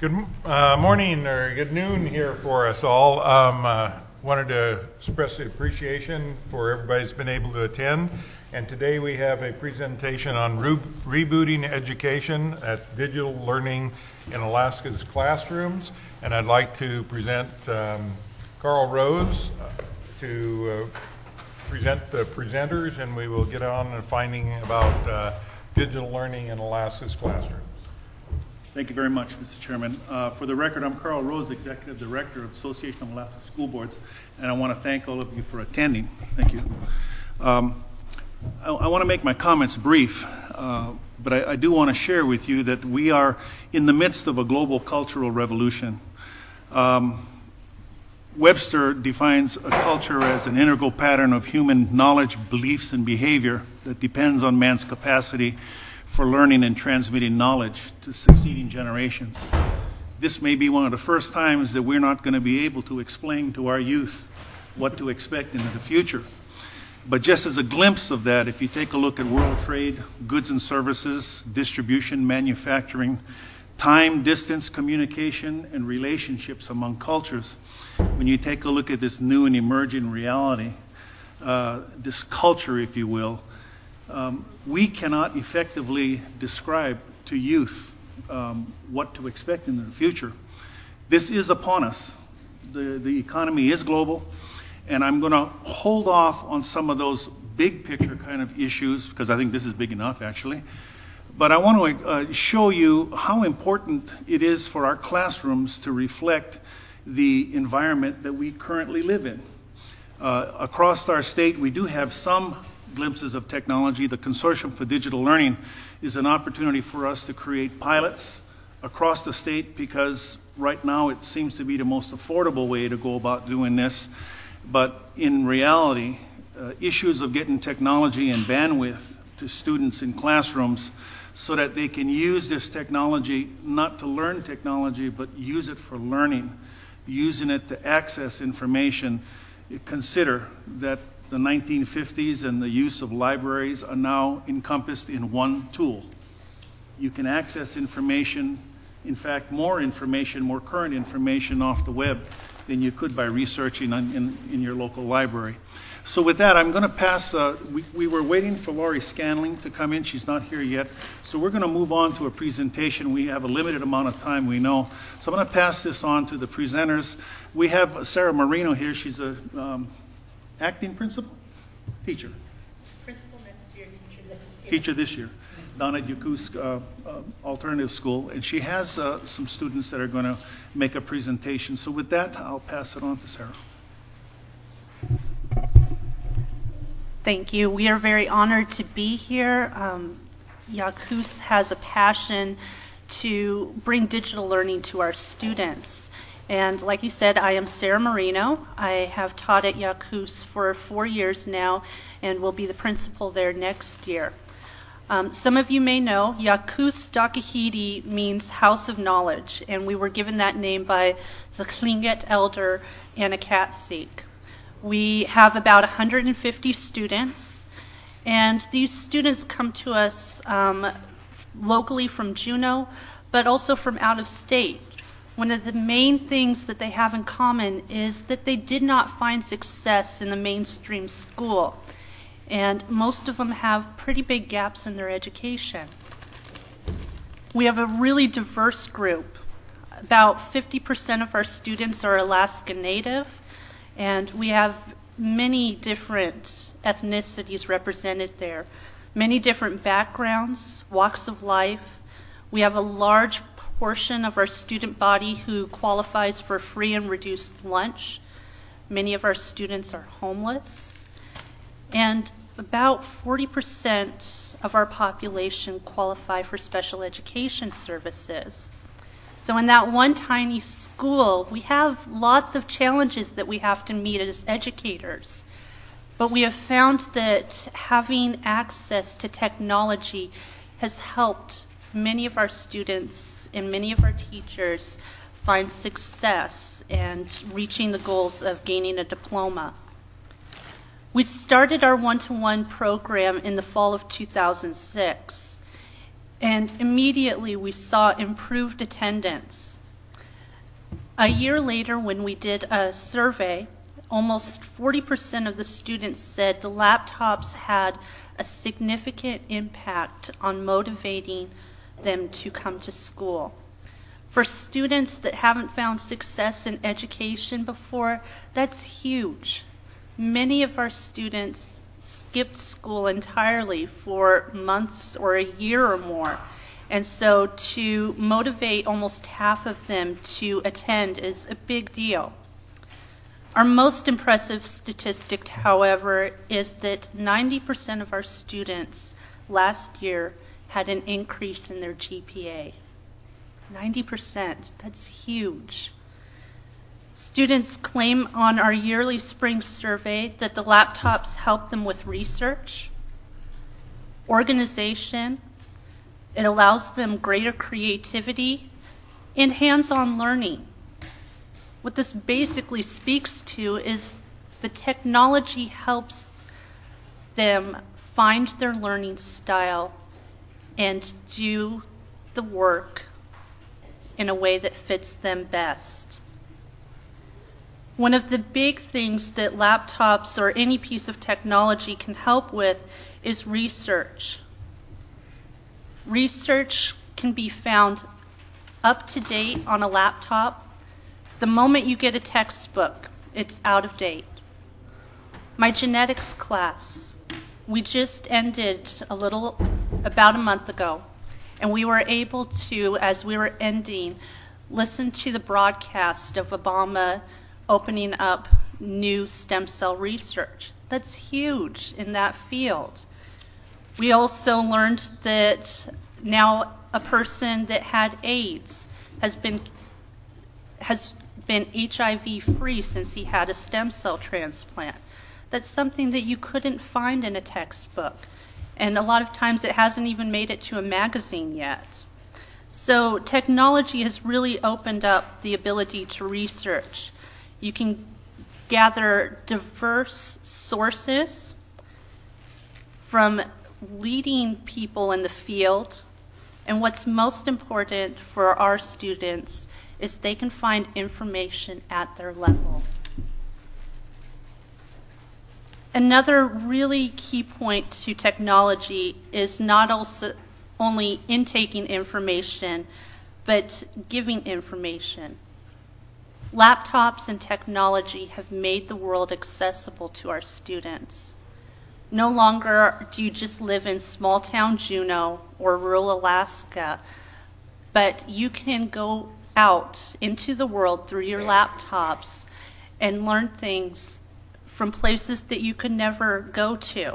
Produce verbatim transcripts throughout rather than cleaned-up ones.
Good uh, morning or good noon here for us all. Um, uh, wanted to express the appreciation for everybody that's been able to attend. And today we have a presentation on re rebooting education at digital learning in Alaska's classrooms. And I'd like to present um, Carl Rose uh, to uh, present the presenters, and we will get on and finding about uh, digital learning in Alaska's classrooms. Thank you very much, Mister Chairman. Uh, for the record, I'm Carl Rose, Executive Director of the Association of Alaska School Boards, and I want to thank all of you for attending. Thank you. Um, I, I want to make my comments brief, uh, but I, I do want to share with you that we are in the midst of a global cultural revolution. Um, Webster defines a culture as an integral pattern of human knowledge, beliefs, and behavior that depends on man's capacity for learning and transmitting knowledge to succeeding generations. This may be one of the first times that we're not going to be able to explain to our youth what to expect into the future. But just as a glimpse of that, if you take a look at world trade, goods and services, distribution, manufacturing, time, distance, communication, and relationships among cultures, when you take a look at this new and emerging reality, uh, this culture, if you will, Um, we cannot effectively describe to youth um, what to expect in the future. This is upon us. The, the economy is global, and I'm going to hold off on some of those big picture kind of issues because I think this is big enough actually. But I want to uh, show you how important it is for our classrooms to reflect the environment that we currently live in. Uh, across our state, we do have some glimpses of technology. The Consortium for Digital Learning is an opportunity for us to create pilots across the state because right now it seems to be the most affordable way to go about doing this. But in reality, uh, issues of getting technology and bandwidth to students in classrooms so that they can use this technology not to learn technology but use it for learning, using it to access information. Consider that the nineteen fifties and the use of libraries are now encompassed in one tool. You can access information, in fact, more information, more current information off the web than you could by researching in, in, in your local library. So with that, I'm going to pass, uh, we, we were waiting for Laurie Scanling to come in. She's not here yet. So we're going to move on to a presentation. We have a limited amount of time, we know. So I'm going to pass this on to the presenters. We have Sarah Marino here. She's a um, acting principal? Teacher. Principal next year, teacher this year. Teacher this year. Down at Yakutsk uh, uh, Alternative School. And she has uh, some students that are going to make a presentation. So with that, I'll pass it on to Sarah. Thank you. We are very honored to be here. Um, Yakutsk has a passion to bring digital learning to our students. And like you said, I am Sarah Marino. I have taught at Yakutsk for four years now and will be the principal there next year. Um, some of you may know Yakutsk Dakahidi means House of Knowledge, and we were given that name by the Tlingit elder Anakatsik. We have about one hundred fifty students, and these students come to us um, locally from Juneau, but also from out of state. One of the main things that they have in common is that they did not find success in the mainstream school, and most of them have pretty big gaps in their education. We have a really diverse group. About fifty percent of our students are Alaska Native, and we have many different ethnicities represented there, many different backgrounds, walks of life. We have a large portion of our student body who qualifies for free and reduced lunch. Many of our students are homeless. And about forty percent of our population qualify for special education services. So in that one tiny school, we have lots of challenges that we have to meet as educators. But we have found that having access to technology has helped many of our students and many of our teachers find success and reaching the goals of gaining a diploma. We started our one-to-one program in the fall of two thousand six, and immediately we saw improved attendance. A year later, when we did a survey, almost forty percent of the students said the laptops had a significant impact on motivating them to come to school. For students that haven't found success in education before, that's huge. Many of our students skipped school entirely for months or a year or more. And so to motivate almost half of them to attend is a big deal. Our most impressive statistic, however, is that ninety percent of our students last year had an increase in their G P A. ninety percent, that's huge. Students claim on our yearly spring survey that the laptops help them with research, organization, it allows them greater creativity, and hands-on learning. What this basically speaks to is the technology helps them find their learning style and do the work in a way that fits them best. One of the big things that laptops or any piece of technology can help with is research. Research can be found up to date on a laptop. The moment you get a textbook, it's out of date. My genetics class, we just ended a little, about a month ago, and we were able to, as we were ending, listen to the broadcast of Obama opening up new stem cell research. That's huge in that field. We also learned that now a person that had AIDS has been has been H I V free since he had a stem cell transplant. That's something that you couldn't find in a textbook. And a lot of times it hasn't even made it to a magazine yet. So technology has really opened up the ability to research. You can gather diverse sources from leading people in the field. And what's most important for our students is they can find information at their level. Another really key point to technology is not also only intaking information, but giving information. Laptops and technology have made the world accessible to our students. No longer do you just live in small town Juneau or rural Alaska, but you can go out into the world through your laptops and learn things from places that you could never go to.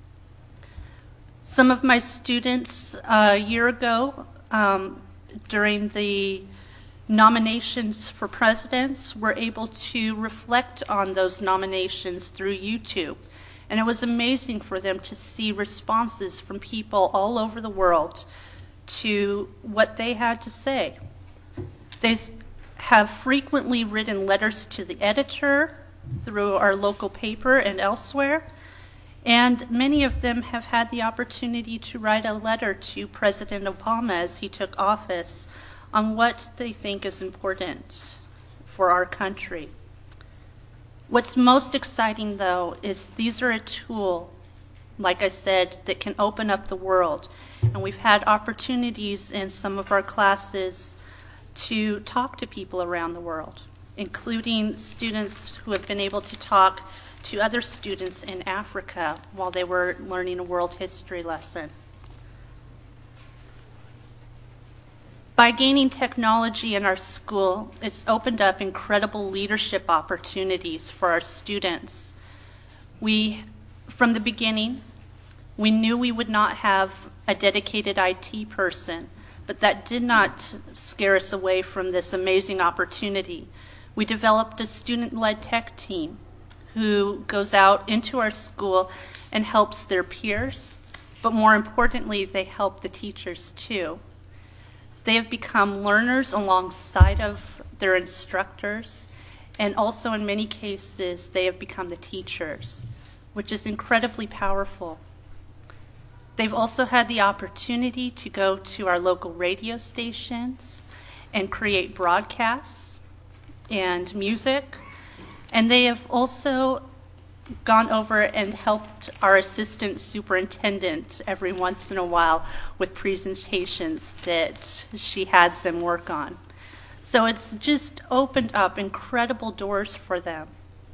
Some of my students uh, a year ago, um, during the nominations for presidents, were able to reflect on those nominations through YouTube. And it was amazing for them to see responses from people all over the world to what they had to say. They have frequently written letters to the editor through our local paper and elsewhere, and many of them have had the opportunity to write a letter to President Obama as he took office on what they think is important for our country. What's most exciting, though, is these are a tool, like I said, that can open up the world. And we've had opportunities in some of our classes to talk to people around the world, including students who have been able to talk to other students in Africa while they were learning a world history lesson. By gaining technology in our school, it's opened up incredible leadership opportunities for our students. We, from the beginning, we knew we would not have a dedicated I T person, but that did not scare us away from this amazing opportunity. We developed a student-led tech team who goes out into our school and helps their peers, but more importantly, they help the teachers too. They have become learners alongside of their instructors, and also in many cases, they have become the teachers, which is incredibly powerful. They've also had the opportunity to go to our local radio stations and create broadcasts and music. And they have also gone over and helped our assistant superintendent every once in a while with presentations that she had them work on. So it's just opened up incredible doors for them.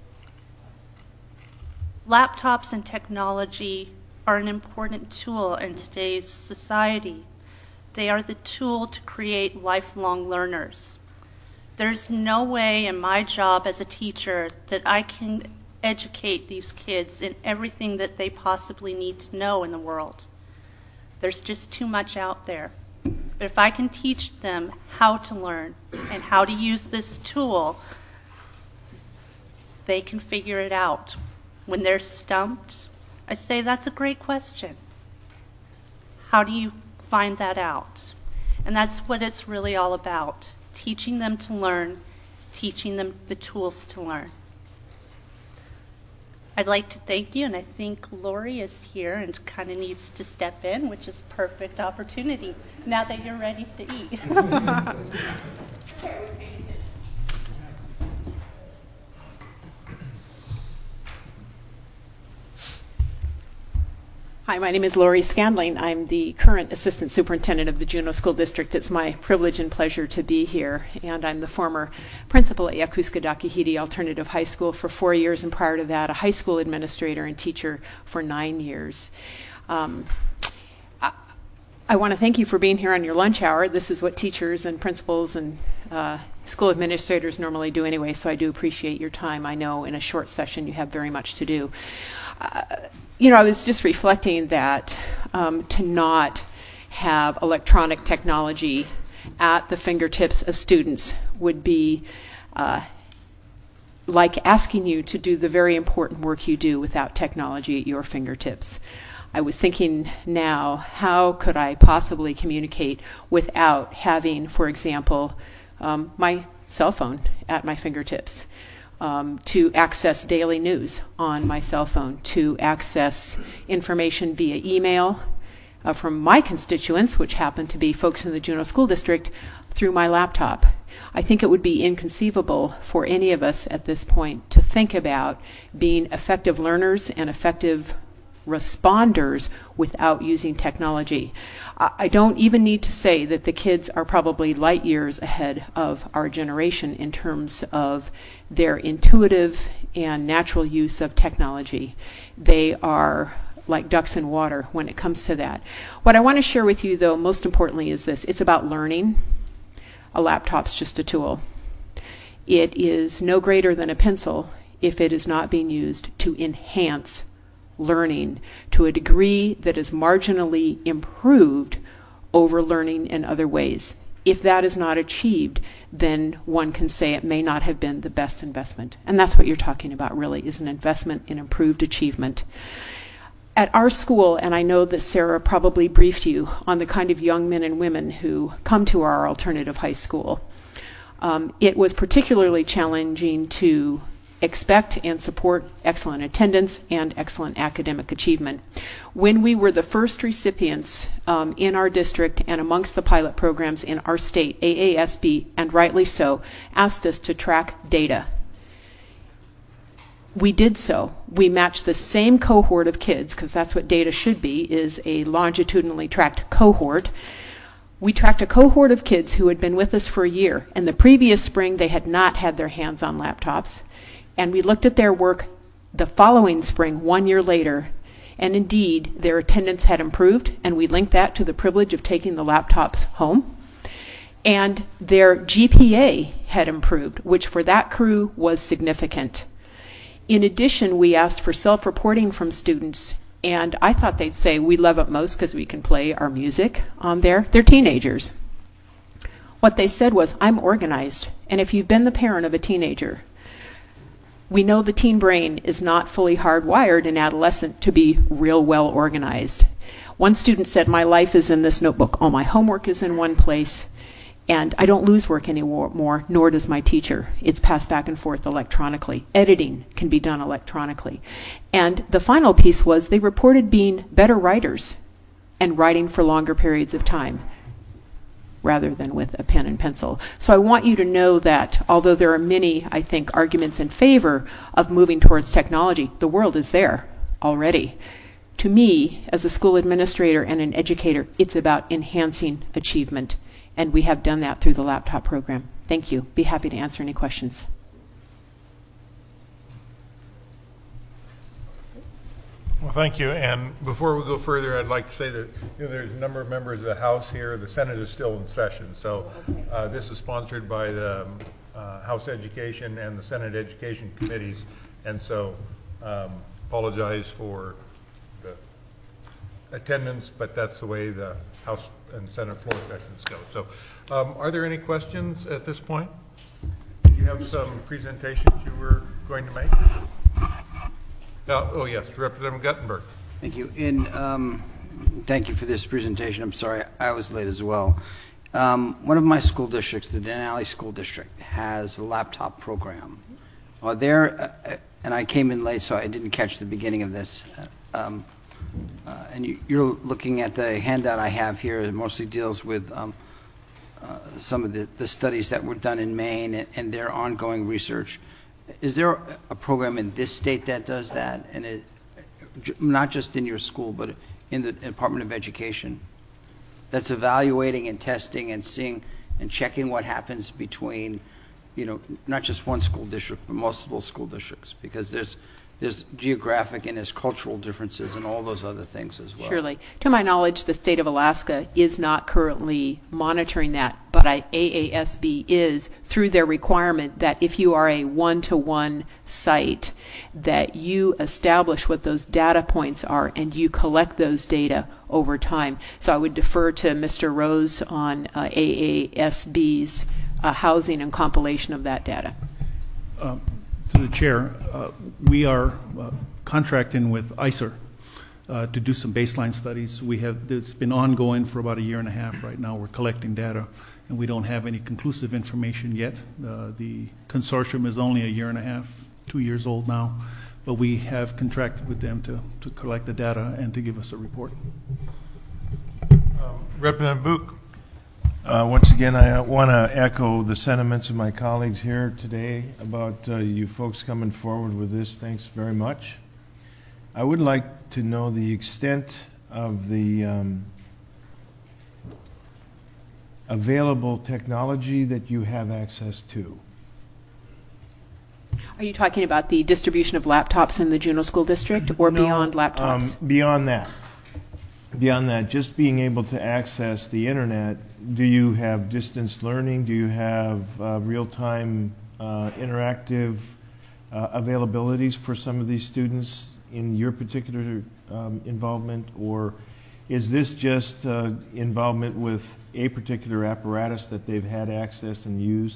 Laptops and technology are an important tool in today's society. They are the tool to create lifelong learners. There's no way in my job as a teacher that I can educate these kids in everything that they possibly need to know in the world. There's just too much out there. But if I can teach them how to learn and how to use this tool, they can figure it out. When they're stumped, I say, that's a great question. How do you find that out? And that's what it's really all about, teaching them to learn, teaching them the tools to learn. I'd like to thank you, and I think Lori is here and kind of needs to step in, which is a perfect opportunity now that you're ready to eat. Hi, my name is Lori Scandling. I'm the current Assistant Superintendent of the Juneau School District. It's my privilege and pleasure to be here. And I'm the former principal at Yakuska Dakihiti Alternative High School for four years, and prior to that, a high school administrator and teacher for nine years. Um, I, I want to thank you for being here on your lunch hour. This is what teachers and principals and uh, school administrators normally do anyway, so I do appreciate your time. I know in a short session you have very much to do. Uh, You know, I was just reflecting that um, to not have electronic technology at the fingertips of students would be uh, like asking you to do the very important work you do without technology at your fingertips. I was thinking now, how could I possibly communicate without having, for example, um, my cell phone at my fingertips? Um, to access daily news on my cell phone, to access information via email uh, from my constituents, which happen to be folks in the Juneau School District, through my laptop. I think it would be inconceivable for any of us at this point to think about being effective learners and effective responders without using technology. I don't even need to say that the kids are probably light years ahead of our generation in terms of their intuitive and natural use of technology. They are like ducks in water when it comes to that. What I want to share with you, though, most importantly, is this. It's about learning. A laptop's just a tool. It is no greater than a pencil if it is not being used to enhance learning to a degree that is marginally improved over learning in other ways. If that is not achieved, then one can say it may not have been the best investment. And that's what you're talking about, really, is an investment in improved achievement. At our school, and I know that Sarah probably briefed you on the kind of young men and women who come to our alternative high school, um, it was particularly challenging to expect and support excellent attendance and excellent academic achievement. When we were the first recipients um, in our district and amongst the pilot programs in our state, A A S B, and rightly so, asked us to track data. We did so. We matched the same cohort of kids, because that's what data should be, is a longitudinally tracked cohort. We tracked a cohort of kids who had been with us for a year, and the previous spring they had not had their hands on laptops. And we looked at their work the following spring, one year later, and indeed their attendance had improved, and we linked that to the privilege of taking the laptops home. And their G P A had improved, which for that crew was significant. In addition, we asked for self-reporting from students, and I thought they'd say, we love it most because we can play our music on there. They're teenagers. What they said was, I'm organized, and if you've been the parent of a teenager, we know the teen brain is not fully hardwired in adolescent to be real well organized. One student said, my life is in this notebook. All my homework is in one place, and I don't lose work anymore, nor does my teacher. It's passed back and forth electronically. Editing can be done electronically. And the final piece was they reported being better writers and writing for longer periods of time. rather than with a pen and pencil. So I want you to know that although there are many, I think, arguments in favor of moving towards technology, the world is there already. To me, as a school administrator and an educator, it's about enhancing achievement, and we have done that through the laptop program. Thank you. Be happy to answer any questions. Well, thank you. And before we go further, I'd like to say that you know, there's a number of members of the House here. The Senate is still in session. So uh, this is sponsored by the uh, House Education and the Senate Education Committees. And so um, apologize for the attendance, but that's the way the House and Senate floor sessions go. So um, are there any questions at this point? Did you have some presentations you were going to make? Uh, oh, yes, Representative Guttenberg. Thank you. And um, thank you for this presentation. I'm sorry I was late as well. Um, one of my school districts, the Denali School District, has a laptop program. Are there, uh, and I came in late, so I didn't catch the beginning of this. Um, uh, and you, you're looking at the handout I have here. It mostly deals with um, uh, some of the, the studies that were done in Maine and, and their ongoing research. Is there a program in this state that does that, and it, not just in your school, but in the Department of Education, that's evaluating and testing and seeing and checking what happens between, you know, not just one school district, but multiple school districts, because there's there's geographic and there's cultural differences and all those other things as well. Surely. To my knowledge, the state of Alaska is not currently monitoring that, but I, A A S B is, through their requirement that if you are a one-to-one site, that you establish what those data points are and you collect those data over time. So I would defer to Mister Rose on uh, A A S B's uh, housing and compilation of that data. Um, To the chair, uh, we are uh, contracting with I C E R uh, to do some baseline studies. We have it's been ongoing for about a year and a half right now. We're collecting data, and we don't have any conclusive information yet. Uh, the consortium is only a year and a half, two years old now, but we have contracted with them to, to collect the data and to give us a report. Um, Representative Book. Uh, once again, I want to echo the sentiments of my colleagues here today about uh, you folks coming forward with this. Thanks very much. I would like to know the extent of the um, available technology that you have access to. Are you talking about the distribution of laptops in the Juneau School District or No, beyond laptops? Um, beyond that. Beyond that, just being able to access the internet, do you have distance learning? Do you have uh, real-time uh, interactive uh, availabilities for some of these students in your particular um, involvement? Or is this just uh, involvement with a particular apparatus that they've had access and used?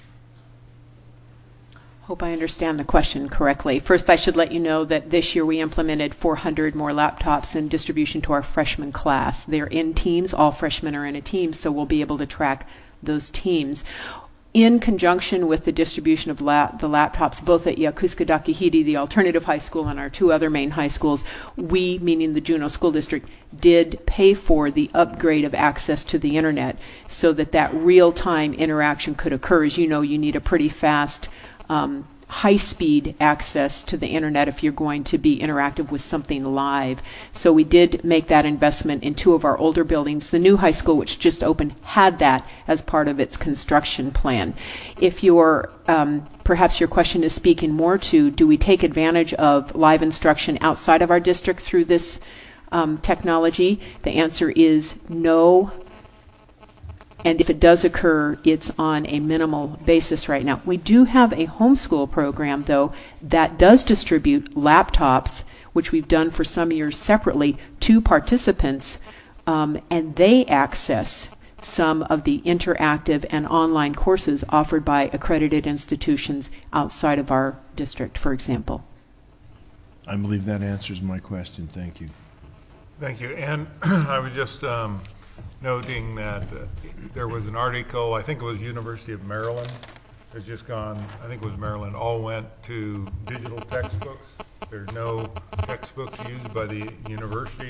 Hope I understand the question correctly. First, I should let you know that this year we implemented four hundred more laptops in distribution to our freshman class. They're in teams. All freshmen are in a team, so we'll be able to track those teams. In conjunction with the distribution of lap, the laptops, both at Yakuska Dakihiri, the alternative high school, and our two other main high schools, we, meaning the Juneau School District, did pay for the upgrade of access to the internet so that that real-time interaction could occur. As you know, you need a pretty fast Um, high-speed access to the internet if you're going to be interactive with something live. So we did make that investment in two of our older buildings. The new high school, which just opened, had that as part of its construction plan. If you're, um, perhaps your question is speaking more to, do we take advantage of live instruction outside of our district through this um, technology? The answer is no. And if it does occur, it's on a minimal basis right now. We do have a homeschool program, though, that does distribute laptops, which we've done for some years separately, to participants, um, and they access some of the interactive and online courses offered by accredited institutions outside of our district, for example. I believe that answers my question. Thank you. Thank you. And I was just um, noting that uh, there was an article, I think it was University of Maryland, has just gone, I think it was Maryland, all went to digital textbooks. There's no textbooks used by the university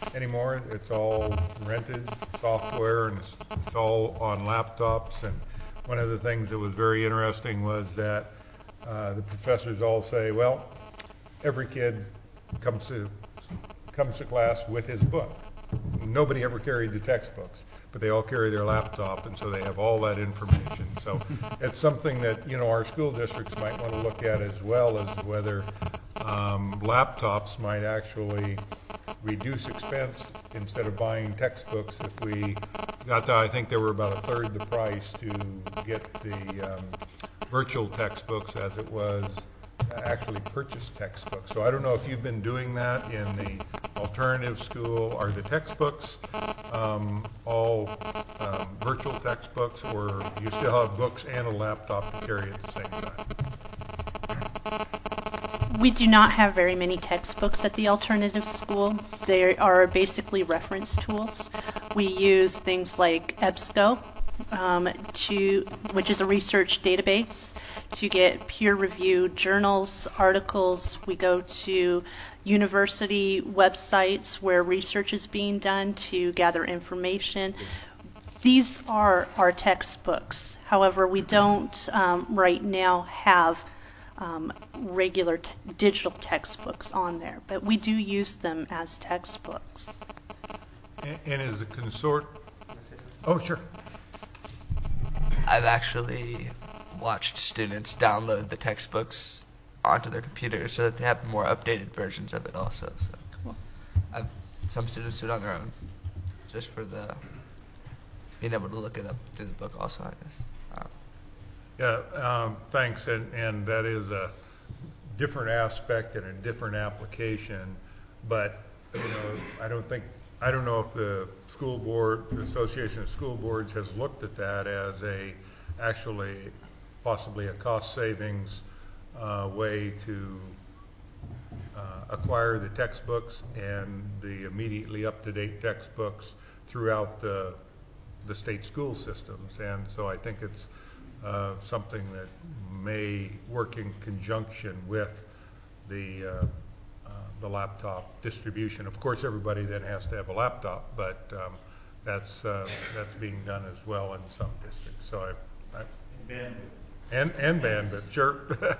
anymore. It's all rented software, and it's, it's all on laptops. And one of the things that was very interesting was that uh, the professors all say, well, every kid comes to comes to class with his book. Nobody ever carried the textbooks, but they all carry their laptop, and so they have all that information. So it's something that, you know, our school districts might want to look at, as well as whether um, laptops might actually reduce expense instead of buying textbooks. If we got that, I think they were about a third the price to get the um, virtual textbooks as it was actually purchase textbooks. So I don't know if you've been doing that in the alternative school. Are the textbooks um, all um, virtual textbooks, or do you still have books and a laptop to carry at the same time? We do not have very many textbooks at the alternative school. They are basically reference tools. We use things like EBSCO, um, to, which is a research database, to get peer-reviewed journals, articles. We go to university websites where research is being done to gather information. These are our textbooks. However, we don't um, right now have um, regular t- digital textbooks on there, but we do use them as textbooks. And, and is the consort? Oh, sure. I've actually watched students download the textbooks onto their computers so that they have more updated versions of it also. So Cool. I've, some students do it on their own, just for the being able to look it up through the book also, I guess. Um, Yeah, um, thanks, and, and that is a different aspect and a different application, but, you know, I don't think, I don't know if the school board, the Association of School Boards has looked at that as a, actually, possibly a cost savings uh, way to uh, acquire the textbooks and the immediately up-to-date textbooks throughout the, the state school systems. And so I think it's uh, something that may work in conjunction with the uh, uh, the laptop distribution. Of course, everybody then has to have a laptop, but um, that's uh, that's being done as well in some districts. So I, I bandwidth. and and bandwidth, sure.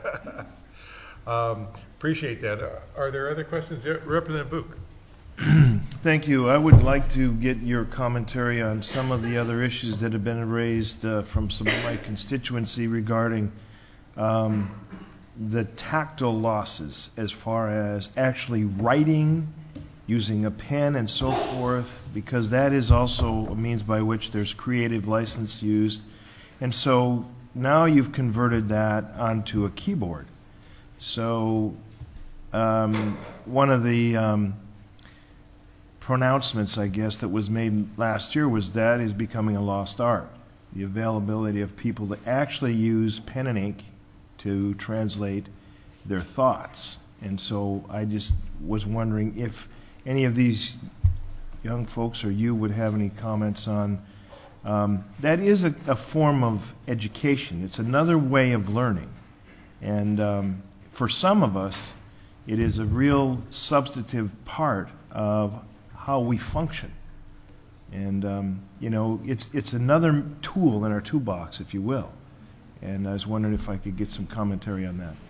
um, appreciate that. Uh, are there other questions, Representative Vuk? Thank you. I would like to get your commentary on some of the other issues that have been raised uh, from some of my constituency regarding um, the tactile losses as far as actually writing, using a pen and so forth, because that is also a means by which there's creative license used. And so now you've converted that onto a keyboard. So um, one of the um, pronouncements, I guess, that was made last year was that is becoming a lost art. The availability of people to actually use pen and ink to translate their thoughts. And so I just was wondering if any of these young folks or you would have any comments on um, that is a, a form of education. It's another way of learning. And um, for some of us, it is a real substantive part of how we function. And, um, you know, it's, it's another tool in our toolbox, if you will. And I was wondering if I could get some commentary on that.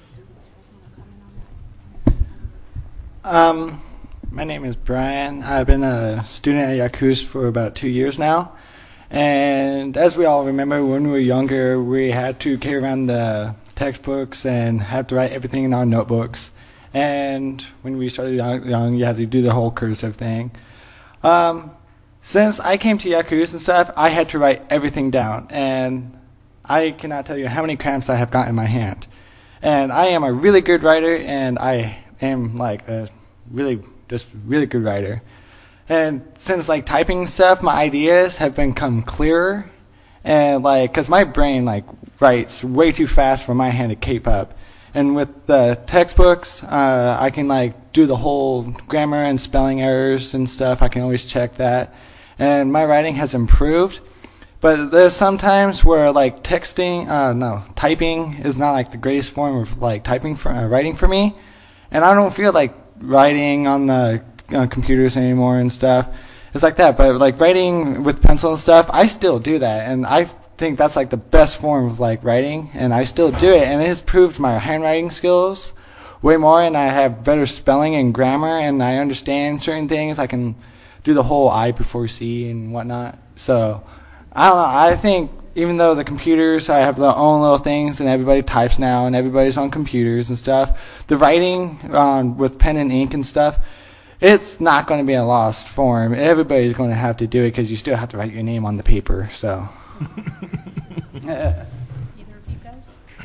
Um, my name is Brian. I've been a student at Yakus for about two years now. And as we all remember, when we were younger, we had to carry around the textbooks and have to write everything in our notebooks. And when we started young, you had to do the whole cursive thing. Um, since I came to Yakus and stuff, I had to write everything down. And I cannot tell you how many cramps I have got in my hand. And I am a really good writer, and I am like a really, just really good writer. And since like typing stuff, my ideas have become clearer. And like, cause my brain like writes way too fast for my hand to keep up. And with the textbooks, uh, I can like do the whole grammar and spelling errors and stuff. I can always check that. And my writing has improved. But there's sometimes where like texting, uh, no, typing is not like the greatest form of like typing for uh, writing for me, and I don't feel like writing on the uh, computers anymore and stuff. It's like that, but like writing with pencil and stuff, I still do that, and I think that's like the best form of like writing, and I still do it, and it has proved my handwriting skills way more, and I have better spelling and grammar, and I understand certain things. I can do the whole I before C and whatnot. So I don't know. I think even though the computers, I have their own little things, and everybody types now, and everybody's on computers and stuff, the writing um, with pen and ink and stuff, it's not going to be a lost form. Everybody's going to have to do it because you still have to write your name on the paper. So. Either of you guys?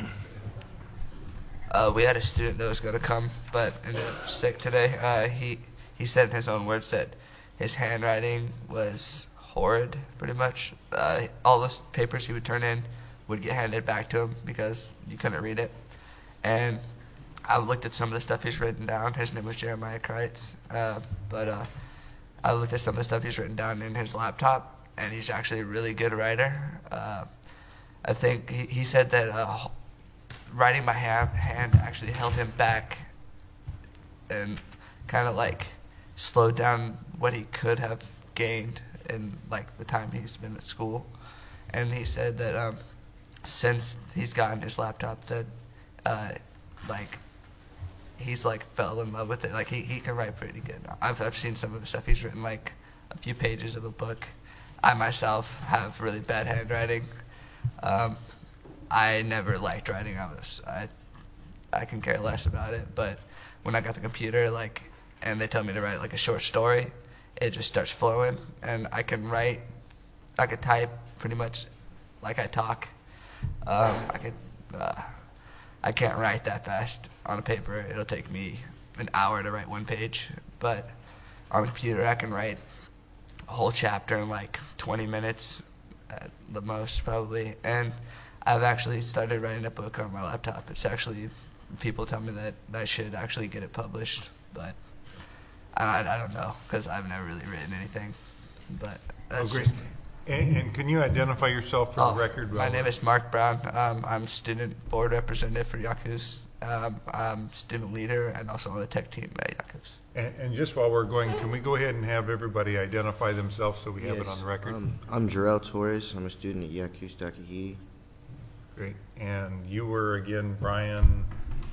Uh, we had a student that was going to come, but ended up sick today. Uh, he he said in his own words that his handwriting was horrid, pretty much. Uh, all the papers he would turn in would get handed back to him because you couldn't read it. And I looked at some of the stuff he's written down. His name was Jeremiah Kreitz, uh, but uh, I looked at some of the stuff he's written down in his laptop, and he's actually a really good writer. Uh, I think he, he said that uh, writing by hand, hand actually held him back and kind of like slowed down what he could have gained in like the time he's been at school. And he said that um, since he's gotten his laptop, that uh, like he's like fell in love with it. Like he, he can write pretty good. I've I've seen some of the stuff he's written, like a few pages of a book. I myself have really bad handwriting. Um, I never liked writing. I was I I can care less about it. But when I got the computer, like, and they told me to write like a short story, it just starts flowing, and I can write. I could type pretty much like I talk. Um, I could. Uh, I can't write that fast on a paper. It'll take me an hour to write one page, but on a computer I can write a whole chapter in like twenty minutes at the most, probably. And I've actually started writing a book on my laptop. It's actually, people tell me that I should actually get it published, but I, I don't know because I've never really written anything. But that's Oh, great. just And, and can you identify yourself for Oh, the record? my name is Mark Brown. Um, I'm student board representative for Yakus. Um, I'm student leader and also on the tech team at Yakus. And, and just while we're going, can we go ahead and have everybody identify themselves so we have it on the record? Um, I'm Jarrell Torres. I'm a student at Yakus Takahiti. Great. And you were again, Brian.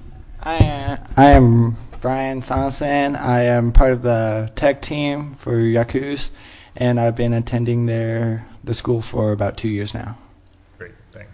I, I am Brian Sonneson. I am part of the tech team for Yakus, and I've been attending their the school for about two years now. Great, thanks.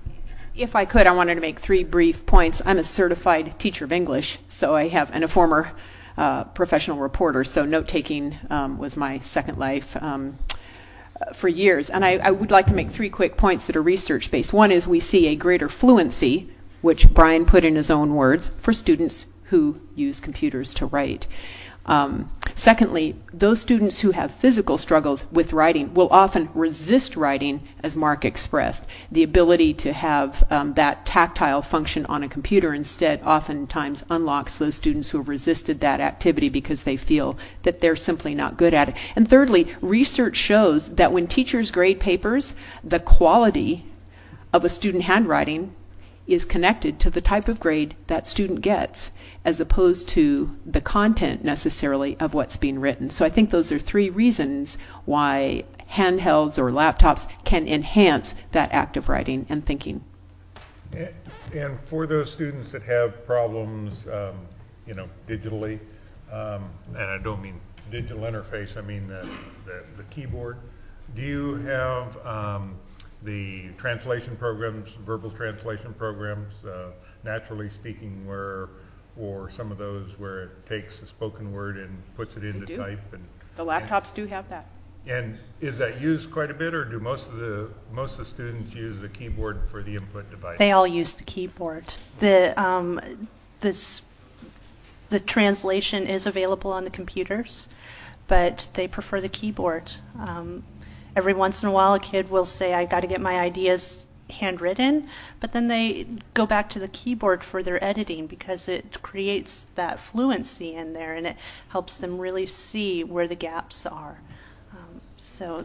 If I could, I wanted to make three brief points. I'm a certified teacher of English, so I have, and a former uh, professional reporter, so note-taking um, was my second life um, for years. And I, I would like to make three quick points that are research-based. One is we see a greater fluency, which Brian put in his own words, for students who use computers to write. Um, secondly, those students who have physical struggles with writing will often resist writing, as Mark expressed. The ability to have um, that tactile function on a computer instead oftentimes unlocks those students who have resisted that activity because they feel that they're simply not good at it. And thirdly, research shows that when teachers grade papers, the quality of a student handwriting is connected to the type of grade that student gets, as opposed to the content necessarily of what's being written. So I think those are three reasons why handhelds or laptops can enhance that active writing and thinking. And, and for those students that have problems, um, you know, digitally, um, and I don't mean digital interface, I mean the, the, the keyboard, do you have um, the translation programs, verbal translation programs, uh, naturally speaking, where, or some of those where it takes the spoken word and puts it into do. type? And The laptops do have that. And is that used quite a bit, or do most of the most of the students use the keyboard for the input device? They all use the keyboard. The um, this the translation is available on the computers, but they prefer the keyboard. Um, every once in a while, a kid will say, "I got to get my ideas handwritten," but then they go back to the keyboard for their editing because it creates that fluency in there, and it helps them really see where the gaps are. Um, so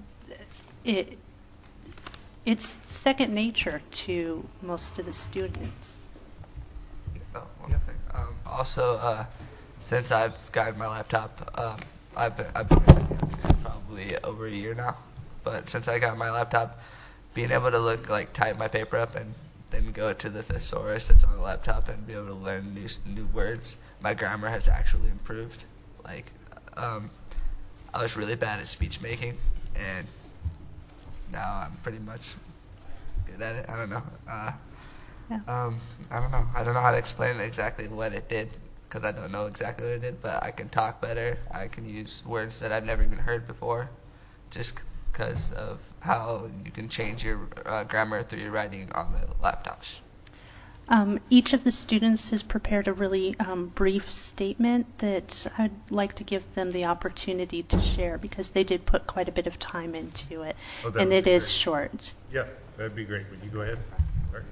it it's second nature to most of the students. Oh, one thing. Um, also, uh, since I've gotten my laptop, um, I've been, I've been using it for probably over a year now. But since I got my laptop, being able to look like type my paper up and then go to the thesaurus that's on the laptop and be able to learn new new words, my grammar has actually improved. Like, um, I was really bad at speech making, and now I'm pretty much good at it. I don't know. Uh, Yeah. um, I don't know. I don't know how to explain exactly what it did, because I don't know exactly what it did, but I can talk better. I can use words that I've never even heard before, just because of how you can change your uh, grammar through your writing on the laptops. Um, each of the students has prepared a really um, brief statement that I'd like to give them the opportunity to share, because they did put quite a bit of time into it, Oh, that and would it be is great. short. Yeah, that'd be great. Would you go ahead? Right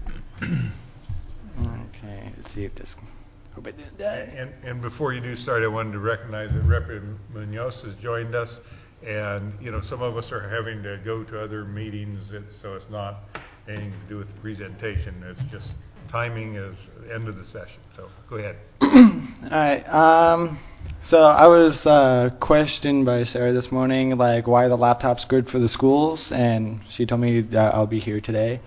Okay, let's see if this. Hope I did that. here. And, and before you do start, I wanted to recognize that Representative Munoz has joined us. And, you know, some of us are having to go to other meetings, it- so it's not anything to do with the presentation. It's just timing is the end of the session. So go ahead. All right. Um, so I was uh, questioned by Sarah this morning, like why the laptop's good for the schools, and she told me that I'll be here today.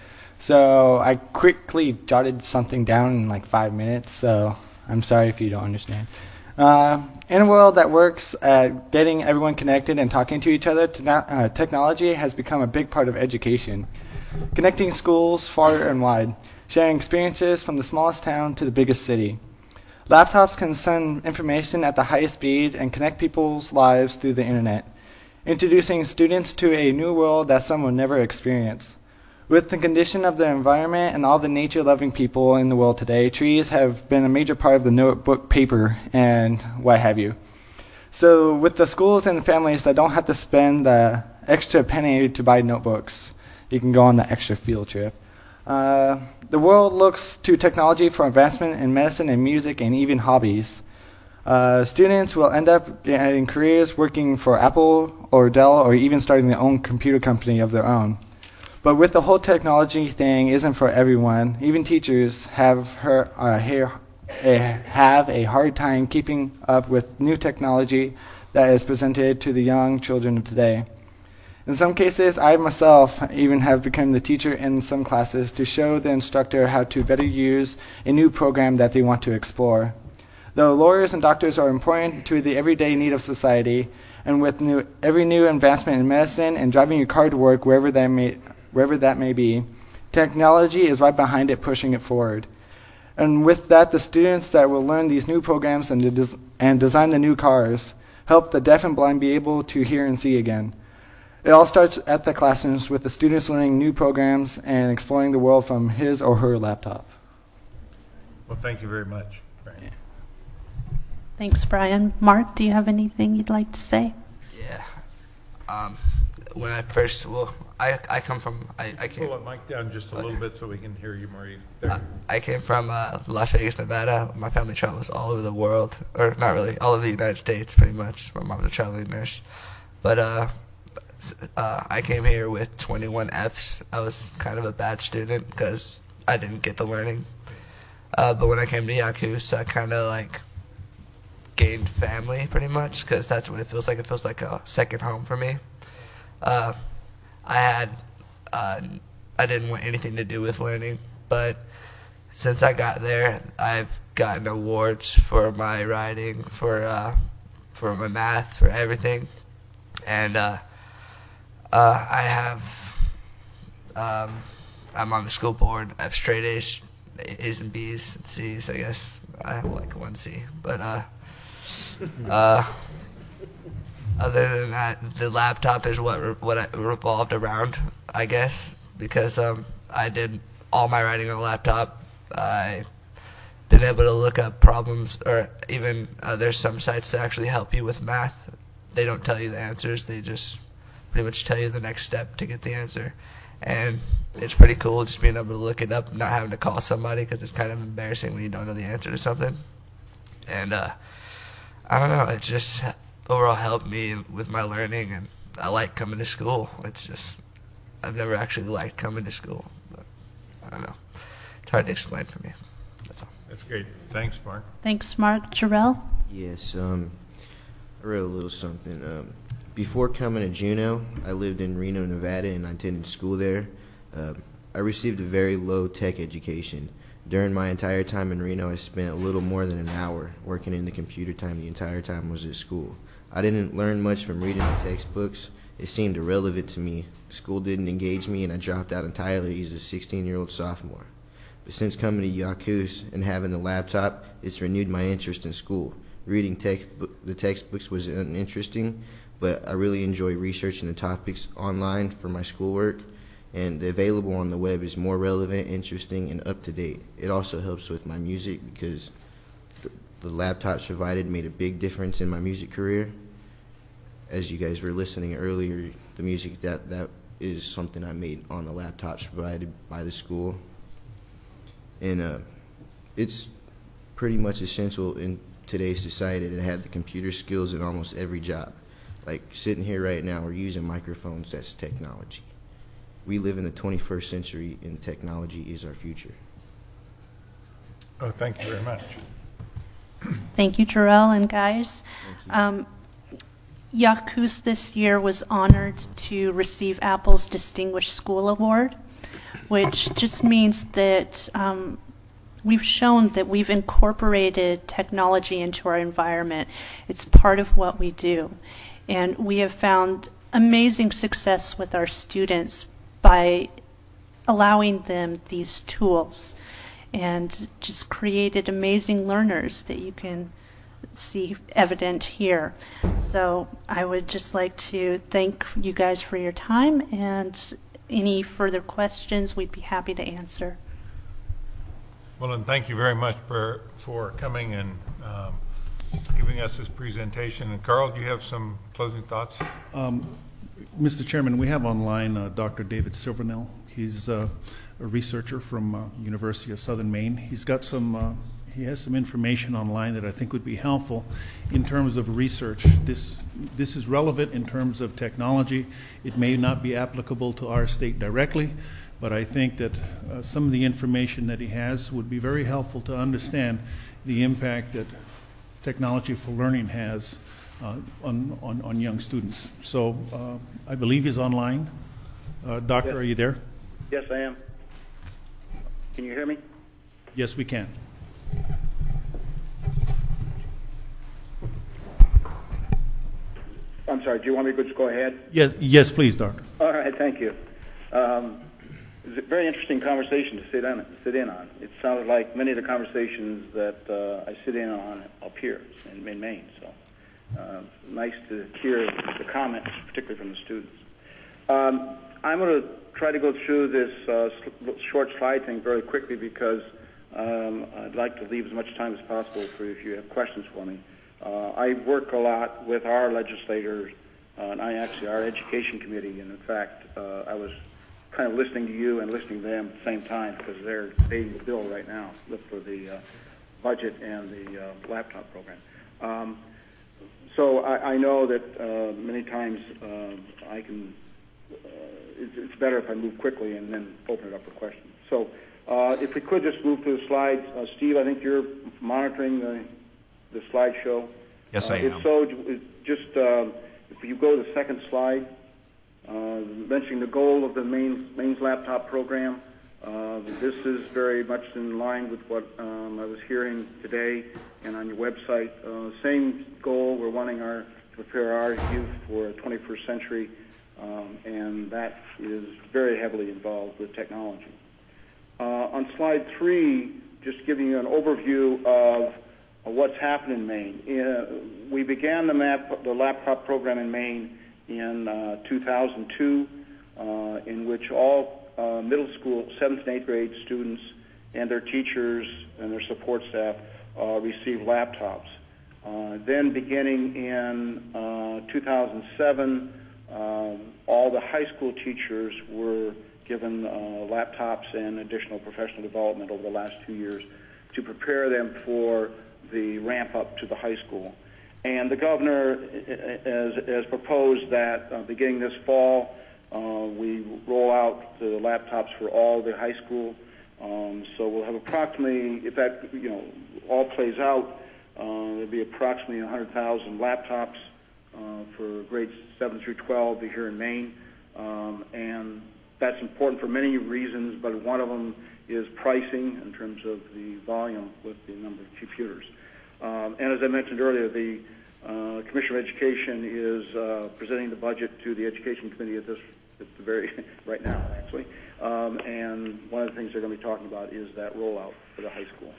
So I quickly jotted something down in like five minutes. So I'm sorry if you don't understand. Uh, in a world that works at getting everyone connected and talking to each other, te- uh, technology has become a big part of education, connecting schools far and wide, sharing experiences from the smallest town to the biggest city. Laptops can send information at the highest speed and connect people's lives through the internet, introducing students to a new world that some will never experience. With the condition of the environment and all the nature-loving people in the world today, trees have been a major part of the notebook paper and what have you. So with the schools and families that don't have to spend the extra penny to buy notebooks, you can go on the extra field trip. Uh, the world looks to technology for advancement in medicine and music and even hobbies. Uh, students will end up getting careers working for Apple or Dell or even starting their own computer company of their own. But with the whole technology thing isn't for everyone. Even teachers have her uh, here, uh, have a hard time keeping up with new technology that is presented to the young children of today. In some cases, I myself even have become the teacher in some classes to show the instructor how to better use a new program that they want to explore. Though lawyers and doctors are important to the everyday need of society, and with new, every new advancement in medicine and driving your car to work wherever that may wherever that may be, technology is right behind it, pushing it forward. And with that, the students that will learn these new programs and, des- and design the new cars help the deaf and blind be able to hear and see again. It all starts at the classrooms with the students learning new programs and exploring the world from his or her laptop. Well, thank you very much. Brian. Thanks, Brian. Mark, do you have anything you'd like to say? Yeah. Um, when I first, well, I I come from, I, I came, Pull that mic down just a little bit so we can hear you more. I, There. I came from uh, Las Vegas, Nevada. My family travels all over the world, or not really, all over the United States, pretty much. My mom's a traveling nurse. But uh, s- uh, I came here with twenty-one Fs. I was kind of a bad student because I didn't get the learning. Uh, but when I came to Yakus, I kind of like gained family pretty much, because that's what it feels like. It feels like a second home for me. Uh, I had, uh, I didn't want anything to do with learning, but since I got there, I've gotten awards for my writing, for uh, for my math, for everything, and uh, uh, I have, um, I'm on the school board. I have straight A's, A's and B's and C's. I guess I have like one C, but uh, uh. Other than that, the laptop is what re- what I revolved around, I guess, because um, I did all my writing on the laptop. I've been able to look up problems, or even uh, there's some sites that actually help you with math. They don't tell you the answers; they just pretty much tell you the next step to get the answer. And it's pretty cool just being able to look it up, not having to call somebody, because it's kind of embarrassing when you don't know the answer to something. And uh, I don't know, it's just overall helped me with my learning, and I like coming to school. It's just, I've never actually liked coming to school, but I don't know. It's hard to explain for me. That's all. That's great. Thanks, Mark. Thanks, Mark. Jarrell? Yes, um, I wrote a little something. Um, before coming to Juneau, I lived in Reno, Nevada, and I attended school there. Uh, I received a very low-tech education. During my entire time in Reno, I spent a little more than an hour working in the computer time the entire time I was at school. I didn't learn much from reading the textbooks. It seemed irrelevant to me. School didn't engage me, and I dropped out entirely as a sixteen-year-old sophomore. But since coming to Yacuz and having the laptop, it's renewed my interest in school. Reading textbook, the textbooks was uninteresting, but I really enjoy researching the topics online for my schoolwork, and the available on the web is more relevant, interesting, and up-to-date. It also helps with my music because the, the laptops provided made a big difference in my music career. As you guys were listening earlier, the music, that, that is something I made on the laptops provided by the school. And uh, it's pretty much essential in today's society to have the computer skills in almost every job. Like sitting here right now, we're using microphones, that's technology. We live in the twenty-first century, and technology is our future. Oh, thank you very much. Thank you, Terrell and guys. Um, Yacuz this year was honored to receive Apple's Distinguished School Award, which just means that um, we've shown that we've incorporated technology into our environment. It's part of what we do. And we have found amazing success with our students by allowing them these tools, and just created amazing learners that you can see evident here. So I would just like to thank you guys for your time, and any further questions we'd be happy to answer. Well, and thank you very much for, for coming and um, giving us this presentation. And Carl, do you have some closing thoughts? Um, Mister Chairman, we have online uh, Doctor David Silvernail. He's uh, a researcher from uh, University of Southern Maine. He's got some, uh, he has some information online that I think would be helpful in terms of research. This, this is relevant in terms of technology. It may not be applicable to our state directly, but I think that uh, some of the information that he has would be very helpful to understand the impact that technology for learning has uh, on, on, on young students. So uh, I believe he's online. Uh, doctor, yes. Are you there? Yes, I am. Can you hear me? Yes, we can. I'm sorry, do you want me to just go ahead? Yes, yes, please, doctor. All right, thank you. Um, it was a very interesting conversation to sit in, sit in on. It sounded like many of the conversations that uh, I sit in on up here in, in Maine. So uh, nice to hear the comments, particularly from the students. Um, I'm going to try to go through this uh, short slide thing very quickly because um, I'd like to leave as much time as possible for if you have questions for me. Uh, I work a lot with our legislators, uh, and I actually our education committee, and in fact, uh, I was kind of listening to you and listening to them at the same time because they're debating the bill right now for the uh, budget and the uh, laptop program. Um, so I, I know that uh, many times uh, I can. Uh, it's, it's better if I move quickly and then open it up for questions. So uh, if we could just move to the slides, uh, Steve, I think you're monitoring the. the slideshow. Yes, I uh, am. If so, just uh, if you go to the second slide, uh, mentioning the goal of the Maine's, Maine's laptop program, uh, this is very much in line with what um, I was hearing today and on your website. Uh, same goal, we're wanting our, to prepare our youth for a twenty-first century, um, and that is very heavily involved with technology. Uh, on slide three, just giving you an overview of what's happened in Maine. Uh, we began the, map, the laptop program in Maine in uh, two thousand two, uh, in which all uh, middle school, seventh and eighth grade students and their teachers and their support staff uh, received laptops. Uh, then beginning in uh, two thousand seven, um, all the high school teachers were given uh, laptops and additional professional development over the last two years to prepare them for the ramp up to the high school. And the governor has, has proposed that uh, beginning this fall, uh, we roll out the laptops for all the high school. Um, so we'll have approximately, if that you know all plays out, Uh, there'll be approximately one hundred thousand laptops uh, for grades seven through twelve here in Maine, um, and that's important for many reasons, but one of them is pricing in terms of the volume with the number of computers. Um, and as I mentioned earlier, the uh, Commissioner of Education is uh, presenting the budget to the Education Committee at this at the very right now, actually. Um, and one of the things they're going to be talking about is that rollout for the high school.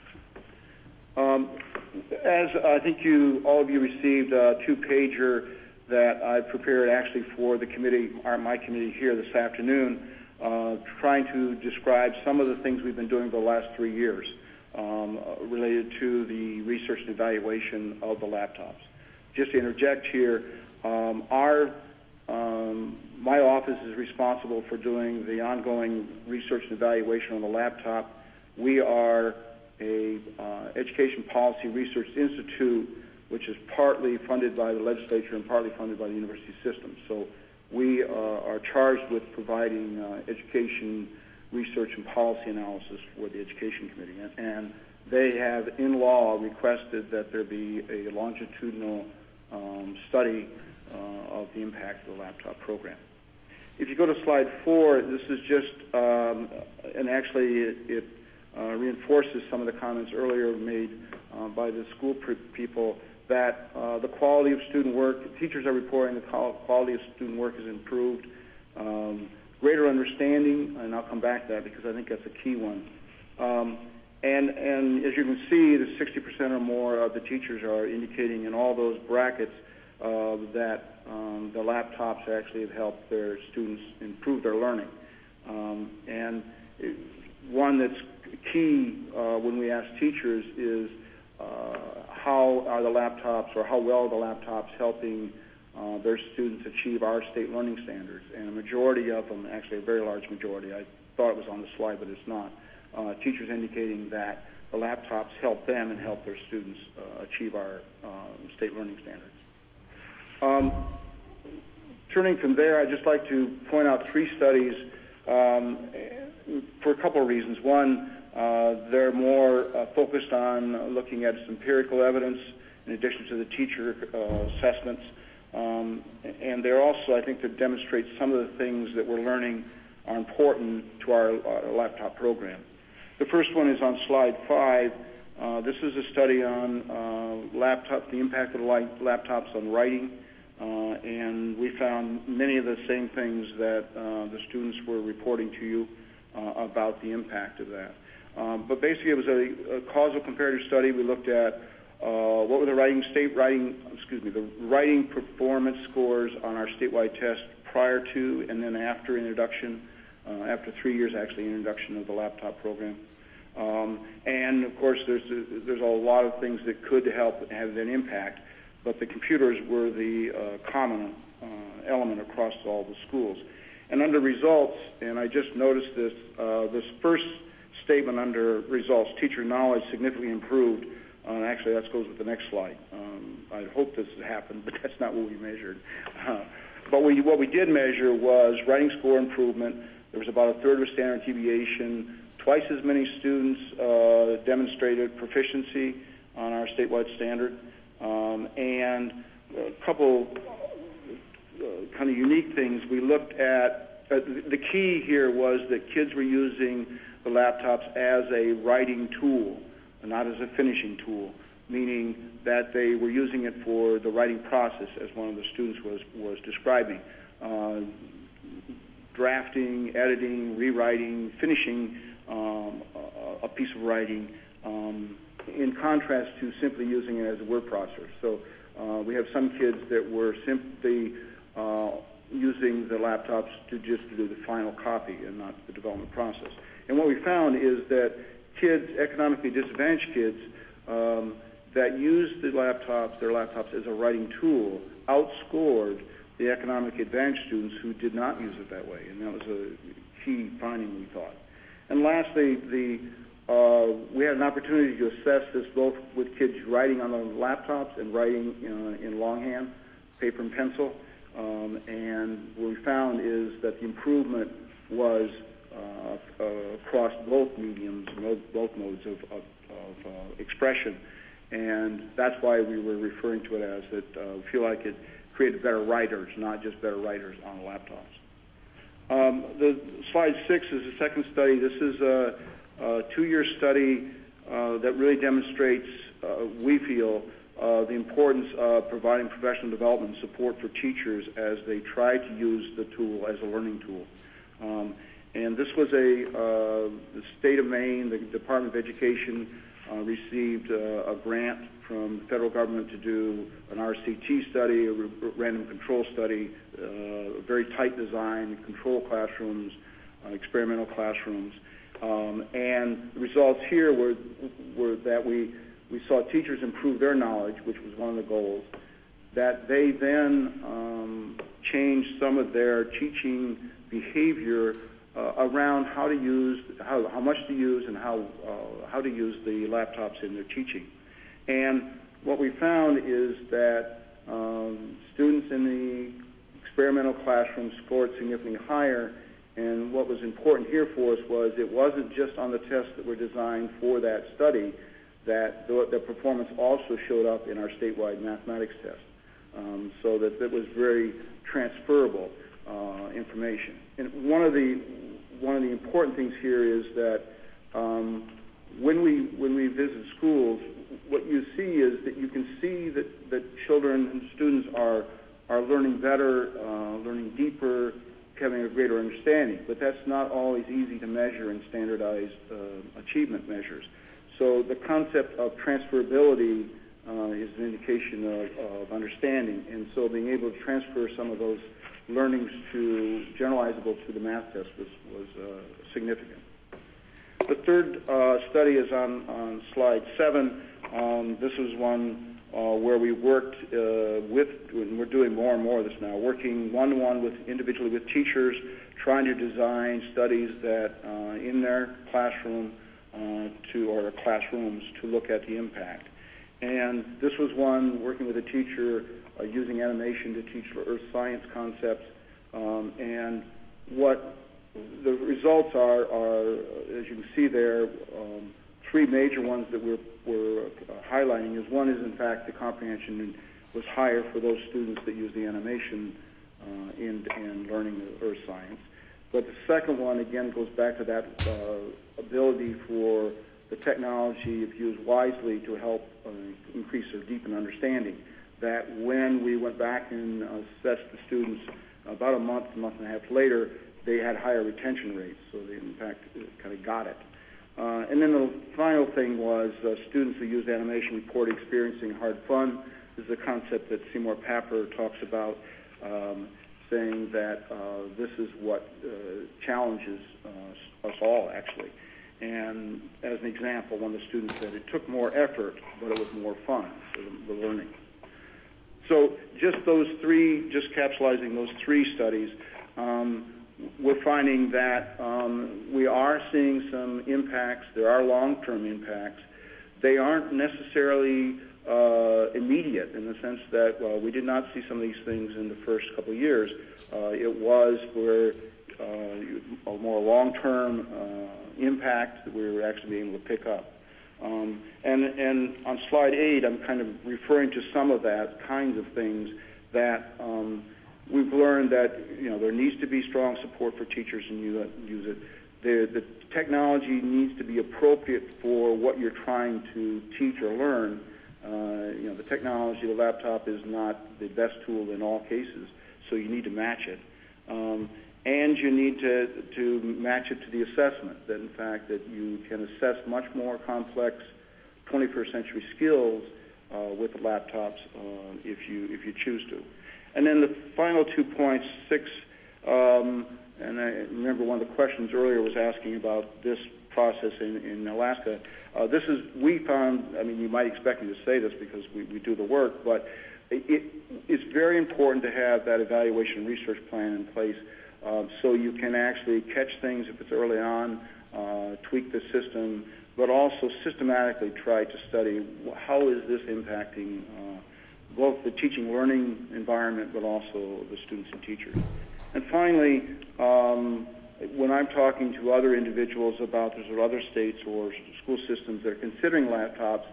Um, as I think you, all of you received a two-pager that I prepared actually for the committee, or my committee here this afternoon, uh, trying to describe some of the things we've been doing the last three years um, related to the research and evaluation of the laptops. Just to interject here, um, our um, my office is responsible for doing the ongoing research and evaluation on the laptop. We are a uh, Education Policy Research Institute, which is partly funded by the legislature and partly funded by the university system. So we uh, are charged with providing uh, education research and policy analysis for the Education Committee. And, and they have, in law, requested that there be a longitudinal um, study uh, of the impact of the laptop program. If you go to slide four, this is just, um, and actually it, it uh, reinforces some of the comments earlier made uh, by the school pre- people that uh, the quality of student work, teachers are reporting the quality of student work has improved, um, greater understanding, and I'll come back to that because I think that's a key one. Um, and, and as you can see, the sixty percent or more of the teachers are indicating in all those brackets uh, that um, the laptops actually have helped their students improve their learning. Um, and it, one that's key uh, when we ask teachers is uh, how are the laptops, or how well are the laptops helping uh, their students achieve our state learning standards? And a majority of them, actually a very large majority, I thought it was on the slide, but it's not, uh, teachers indicating that the laptops help them and help their students uh, achieve our uh, state learning standards. Um, turning from there, I'd just like to point out three studies um, for a couple of reasons. One, Uh, they're more uh, focused on looking at empirical evidence in addition to the teacher uh, assessments. Um, and they're also, I think, to demonstrate some of the things that we're learning are important to our, our laptop program. The first one is on slide five. Uh, this is a study on uh, laptop, the impact of laptops on writing. Uh, and we found many of the same things that uh, the students were reporting to you uh, about the impact of that. Um, but basically, it was a, a causal comparative study. We looked at uh, what were the writing state writing, excuse me, the writing performance scores on our statewide test prior to and then after introduction, uh, after three years actually introduction of the laptop program. Um, and of course, there's a, there's a lot of things that could help have an impact, but the computers were the uh, common uh, element across all the schools. And under results, and I just noticed this, uh, this first statement under results, teacher knowledge significantly improved. Uh, actually, that goes with the next slide. Um, I hope this has happened, but that's not what we measured. Uh, but we, what we did measure was writing score improvement. There was about a third of a standard deviation. Twice as many students uh, demonstrated proficiency on our statewide standard. Um, and a couple uh, kind of unique things. We looked at, uh, the key here was that kids were using the laptops as a writing tool, not as a finishing tool, meaning that they were using it for the writing process, as one of the students was, was describing. Uh, drafting, editing, rewriting, finishing um, a, a piece of writing, um, in contrast to simply using it as a word processor. So uh, we have some kids that were simply uh, using the laptops to just do the final copy and not the development process. And what we found is that kids, economically disadvantaged kids, um, that used the laptops, their laptops as a writing tool, outscored the economic advantaged students who did not use it that way. And that was a key finding, we thought. And lastly, the, uh, we had an opportunity to assess this both with kids writing on the laptops and writing uh, in longhand, paper and pencil. Um, and what we found is that the improvement was Uh, uh, across both mediums, both modes of, of, of uh, expression. And that's why we were referring to it as that uh, we feel like it created better writers, not just better writers on the laptops. Um, the slide six is the second study. This is a, a two-year study uh, that really demonstrates, uh, we feel, uh, the importance of providing professional development support for teachers as they try to use the tool as a learning tool. Um, and this was a, uh, the state of Maine, the Department of Education uh, received uh, a grant from the federal government to do an R C T study, a random control study, uh, a very tight design, control classrooms, uh, experimental classrooms. Um, and the results here were, were that we, we saw teachers improve their knowledge, which was one of the goals, that they then um, changed some of their teaching behavior uh, around how to use, how, how much to use and how, uh, how to use the laptops in their teaching. And what we found is that um, students in the experimental classroom scored significantly higher, and what was important here for us was it wasn't just on the tests that were designed for that study, that the, the performance also showed up in our statewide mathematics test, um, so that it was very transferable uh, information. And one of the one of the important things here is that um, when we when we visit schools, what you see is that you can see that, that children and students are are learning better, uh, learning deeper, having a greater understanding. But that's not always easy to measure in standardized uh, achievement measures. So the concept of transferability uh, is an indication of, of understanding, and so being able to transfer some of those learnings to generalizable to the math test was, was uh, significant. The third uh, study is on, on slide seven. Um, this is one uh, where we worked uh, with, and we're doing more and more of this now, working one-to-one with individually with teachers, trying to design studies that uh, in their classroom uh, to or classrooms to look at the impact. And this was one working with a teacher uh, using animation to teach for earth science concepts. Um, and what the results are, are, as you can see there, um, three major ones that we're, we're uh, highlighting is one is, in fact, the comprehension was higher for those students that use the animation uh, in, in learning the earth science. But the second one, again, goes back to that uh, ability for the technology, if used wisely, to help uh, increase or deepen understanding. That when we went back and uh, assessed the students about a month, a month and a half later, they had higher retention rates, so they, in fact, kind of got it. Uh, and then the final thing was uh, students who use animation report experiencing hard fun. This is a concept that Seymour Papert talks about, um, saying that uh, this is what uh, challenges uh, us all, actually. And as an example, one of the students said it took more effort, but it was more fun, so the, the learning. So just those three, just capsulizing those three studies, um, we're finding that um, we are seeing some impacts. There are long-term impacts. They aren't necessarily uh, immediate in the sense that, well, we did not see some of these things in the first couple of years. Uh, it was for uh, a more long-term uh, impact that we were actually being able to pick up. Um, and, and on slide eight, I'm kind of referring to some of that kinds of things that um, we've learned that, you know, there needs to be strong support for teachers and use it. The, the technology needs to be appropriate for what you're trying to teach or learn. Uh, you know, the technology, the laptop is not the best tool in all cases, so you need to match it. Um, and you need to, to match it to the assessment, that in fact that you can assess much more complex twenty-first century skills uh, with the laptops uh, if you, if you choose to. And then the final two points, six, um, and I remember one of the questions earlier was asking about this process in, in Alaska. Uh, this is, we found, I mean, you might expect me to say this because we, we do the work, but it, it's very important to have that evaluation and research plan in place uh, so you can actually catch things if it's early on, uh, tweak the system, but also systematically try to study how is this impacting uh, both the teaching learning environment, but also the students and teachers. And finally, um, when I'm talking to other individuals about there's other states or school systems that are considering laptops,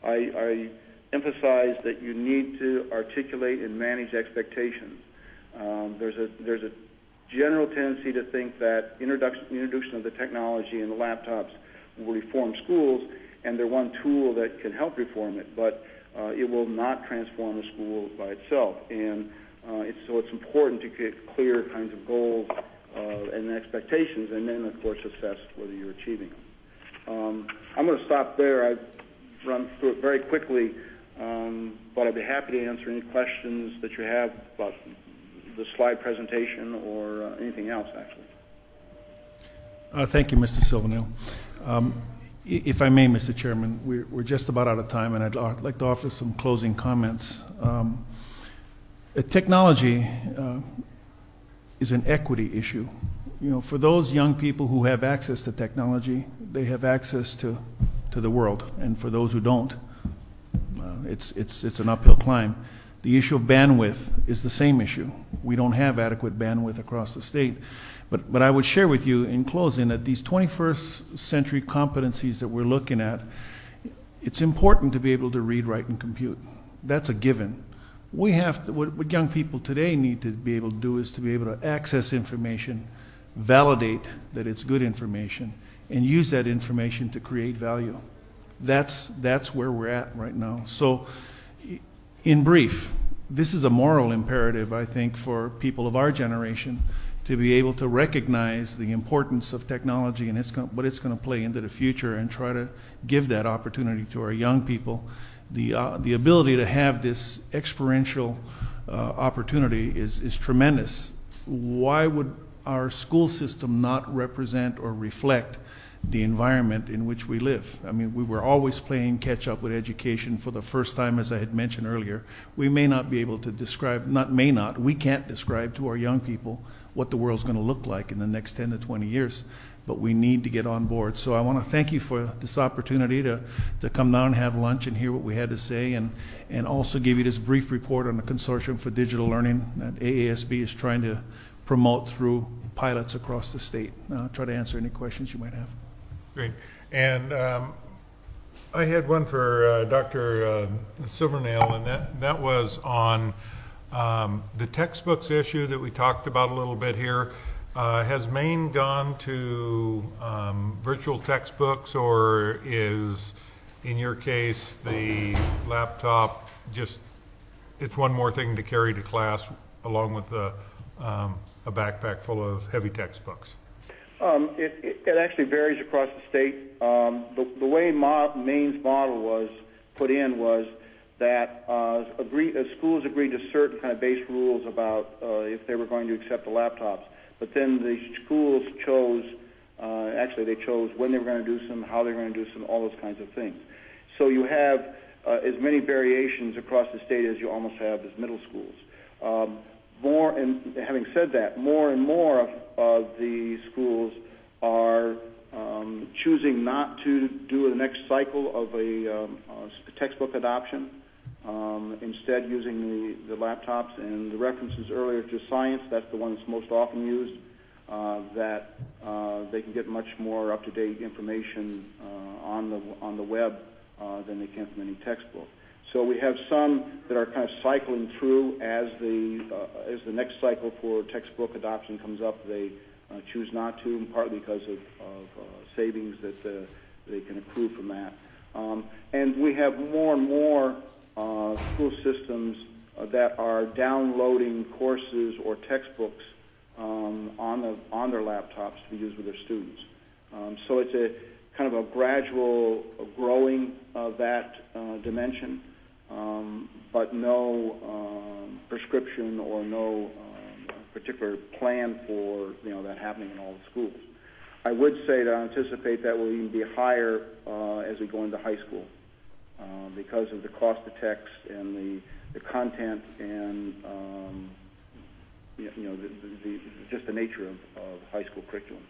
I, I emphasize that you need to articulate and manage expectations. Um, there's a there's a general tendency to think that introduction introduction of the technology and the laptops will reform schools, and they're one tool that can help reform it, but uh, it will not transform a school by itself. And uh, it's, so it's important to get clear kinds of goals uh, and expectations, and then, of course, assess whether you're achieving them. Um, I'm going to stop there. I've run through it very quickly, um, but I'd be happy to answer any questions that you have about the slide presentation or uh, anything else, actually. Uh, thank you, Mister Silvernail. Um, if I may, Mister Chairman, we're, we're just about out of time, and I'd like to offer some closing comments. Um, uh, technology uh, is an equity issue. You know, for those young people who have access to technology, they have access to, to the world, and for those who don't, uh, it's, it's, it's an uphill climb. The issue of bandwidth is the same issue. We don't have adequate bandwidth across the state. But, but I would share with you in closing that these twenty-first century competencies that we're looking at, it's important to be able to read, write, and compute. That's a given. We have to, what, what young people today need to be able to do is to be able to access information, validate that it's good information, and use that information to create value. That's, that's where we're at right now. So, in brief, this is a moral imperative, I think, for people of our generation to be able to recognize the importance of technology and it's going, what it's going to play into the future, and try to give that opportunity to our young people. The, uh, the ability to have this experiential uh, opportunity is, is tremendous. Why would our school system not represent or reflect the environment in which we live? I mean, we were always playing catch up with education for the first time, as I had mentioned earlier. We may not be able to describe, not may not, we can't describe to our young people what the world's going to look like in the next ten to twenty years, but we need to get on board. So I want to thank you for this opportunity to, to come down and have lunch and hear what we had to say, and, and also give you this brief report on the Consortium for Digital Learning that A A S B is trying to promote through pilots across the state. I'll try to answer any questions you might have. Great. And um, I had one for uh, Doctor Uh, Silvernail, and that, that was on um, the textbooks issue that we talked about a little bit here. Uh, has Maine gone to um, virtual textbooks, or is, in your case, the laptop just, it's one more thing to carry to class along with the, um, a backpack full of heavy textbooks? Um, it, it, it actually varies across the state. Um, the, the way mo Maine's model was put in was that uh, agree, uh, schools agreed to certain kind of base rules about uh, if they were going to accept the laptops. But then the schools chose, uh, actually they chose when they were going to do some, how they were going to do some, all those kinds of things. So you have uh, as many variations across the state as you almost have as middle schools. Um, More, and having said that, more and more of, of the schools are um, choosing not to do the next cycle of a, um, a textbook adoption, um, instead using the, the laptops. And the references earlier to science, that's the one that's most often used, uh, that uh, they can get much more up-to-date information uh, on, the, on the web uh, than they can from any textbook. So we have some that are kind of cycling through as the uh, as the next cycle for textbook adoption comes up. They uh, choose not to, partly because of, of uh, savings that uh, they can accrue from that. Um, and we have more and more uh, school systems uh, that are downloading courses or textbooks um, on the on their laptops to be used with their students. Um, so it's a kind of a gradual growing of that uh, dimension. Um, but no um, prescription or no um, particular plan for you know that happening in all the schools. I would say that I anticipate that will even be higher uh, as we go into high school uh, because of the cost of text and the, the content and um, you know the, the, the, just the nature of, of high school curriculums.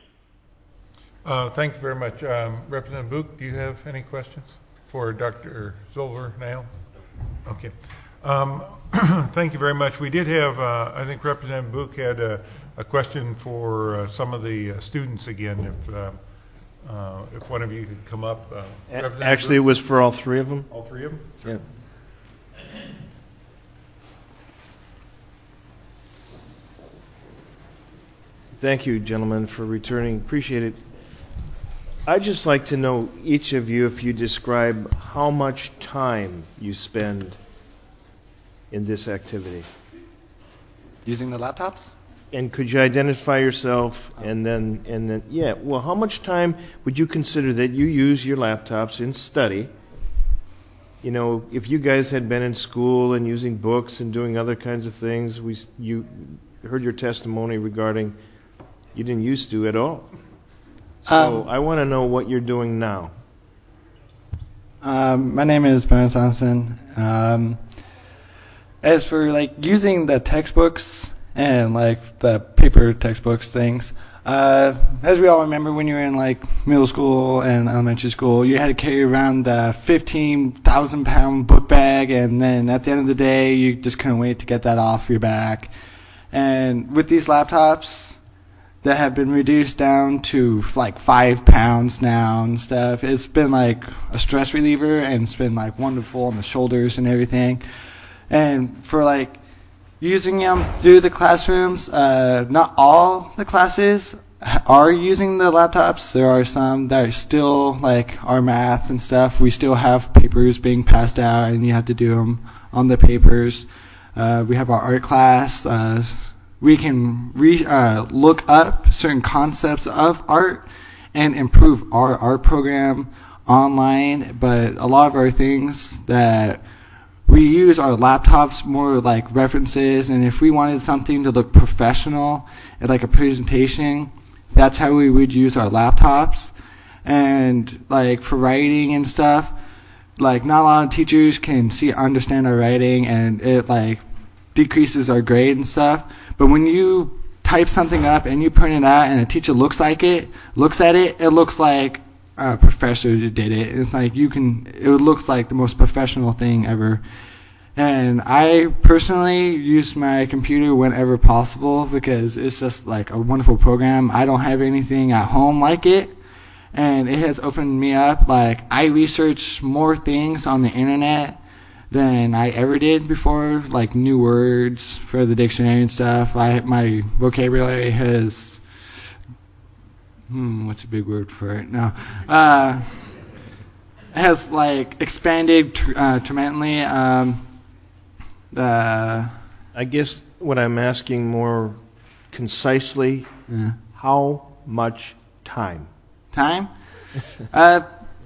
Uh, thank you very much. Um, Representative Buch, do you have any questions for Doctor Silvernail? Okay. Um, thank you very much. We did have, uh, I think Representative Buch had a, a question for uh, some of the uh, students again. If uh, uh, if one of you could come up. uh, A- Representative Actually, it was for all three of them? All three of them? Yeah. Thank you, gentlemen, for returning. Appreciate it. I'd just like to know, each of you, if you describe how much time you spend in this activity. Using the laptops? And could you identify yourself and then, and then, yeah, well, how much time would you consider that you use your laptops in study? You know, if you guys had been in school and using books and doing other kinds of things, we, s- you heard your testimony regarding you didn't used to at all. So Um, I want to know what you're doing now. Um, my name is Brian Johnson. Um, as for like using the textbooks and like the paper textbooks things, uh, as we all remember, when you were in like middle school and elementary school, you had to carry around the fifteen thousand pound book bag, and then at the end of the day, you just couldn't wait to get that off your back. And with these laptops that have been reduced down to like five pounds now and stuff, it's been like a stress reliever, and it's been like wonderful on the shoulders and everything. And for like using them through the classrooms, uh, not all the classes are using the laptops. There are some that are still like our math and stuff. We still have papers being passed out, and you have to do them on the papers. Uh, we have our art class. Uh, we can re, uh, look up certain concepts of art and improve our art program online. But a lot of our things that we use our laptops more like references, and if we wanted something to look professional and like a presentation, that's how we would use our laptops. And like for writing and stuff, like not a lot of teachers can see understand our writing, and it like decreases our grade and stuff. But when you type something up and you print it out and a teacher looks like it looks at it, it looks like a professor did it. It's like you can, it looks like the most professional thing ever. And I personally use my computer whenever possible because it's just like a wonderful program. I don't have anything at home like it, and it has opened me up. Like I research more things on the internet than I ever did before, like new words for the dictionary and stuff. I my vocabulary has Hmm, what's a big word for it? No. Uh, has like expanded tr- uh, tremendously. Um, uh, I guess what I'm asking more concisely, yeah. how much time? Time? uh,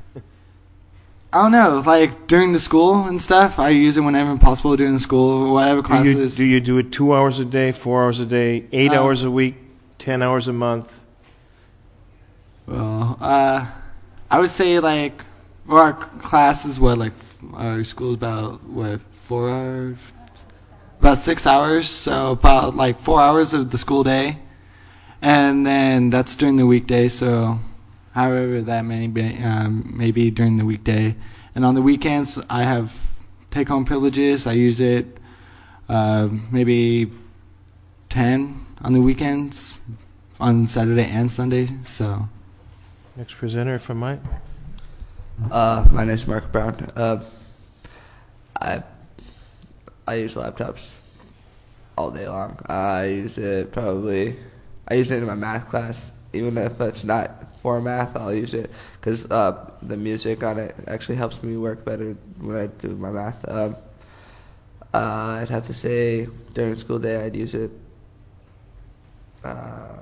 I don't know. Like during the school and stuff, I use it whenever possible during the school, whatever Do you, classes. do you do it two hours a day, four hours a day, eight Um, hours a week, ten hours a month? Well, uh, I would say like, well, our class is what, like, our school's about, what, four hours? About six hours, so about like four hours of the school day. And then that's during the weekday, so however that many, be, um, maybe during the weekday. And on the weekends, I have take-home privileges. I use it uh, maybe ten on the weekends, on Saturday and Sunday, so... Next presenter, if I might. Uh, my name's Mark Brown. Uh, I I use laptops all day long. I use it probably. I use it in my math class, even if it's not for math. I'll use it because uh, the music on it actually helps me work better when I do my math. Um, uh, I'd have to say during school day I'd use it. Um,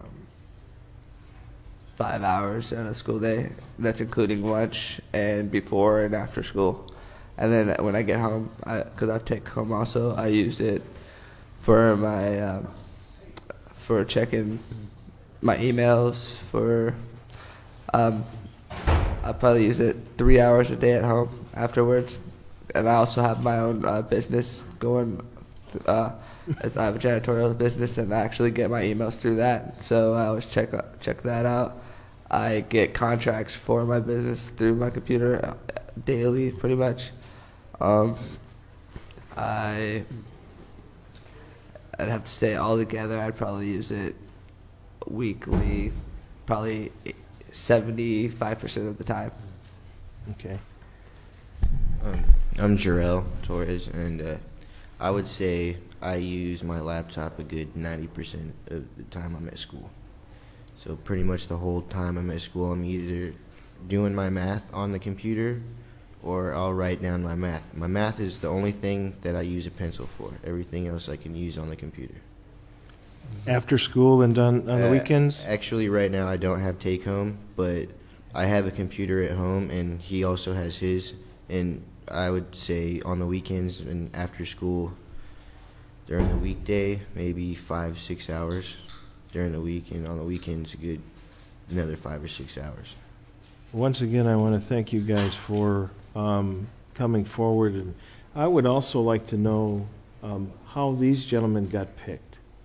five hours on a school day. That's including lunch and before and after school. And then when I get home, because I, I take home also, I use it for my um, for checking my emails. For um, I probably use it three hours a day at home afterwards. And I also have my own uh, business going. Uh, I have a janitorial business, and I actually get my emails through that. So I always check check that out. I get contracts for my business through my computer daily, pretty much. Um, I, I'd have to say all together, I'd probably use it weekly, probably seventy-five percent of the time. Okay. Um, I'm Jarrell Torres, and uh, I would say I use my laptop a good ninety percent of the time I'm at school. So pretty much the whole time I'm at school, I'm either doing my math on the computer or I'll write down my math. My math is the only thing that I use a pencil for. Everything else I can use on the computer. After school and done on the Uh, weekends? Actually, right now I don't have take home, but I have a computer at home, and he also has his. And I would say on the weekends and after school, during the weekday, maybe five, six hours during the week, and on the weekends, a good another five or six hours. Once again, I want to thank you guys for um, coming forward, and I would also like to know um, how these gentlemen got picked.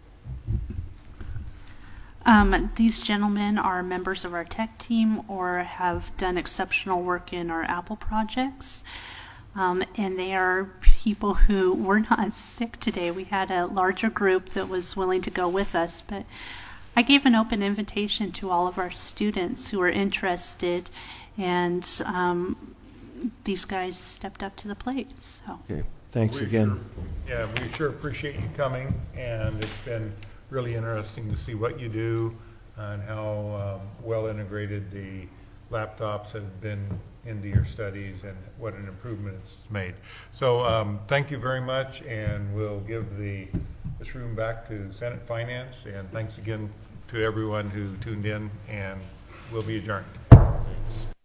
Um, these gentlemen are members of our tech team or have done exceptional work in our Apple projects. Um, and they are people who were not sick today. We had a larger group that was willing to go with us, but I gave an open invitation to all of our students who were interested, and um, these guys stepped up to the plate. So. Okay. Thanks We again. Sure, yeah, we sure appreciate you coming, and it's been really interesting to see what you do and how um, well integrated the laptops have been into your studies and what an improvement it's made. So um, thank you very much, and we'll give the this room back to Senate Finance, and thanks again to everyone who tuned in, and we'll be adjourned.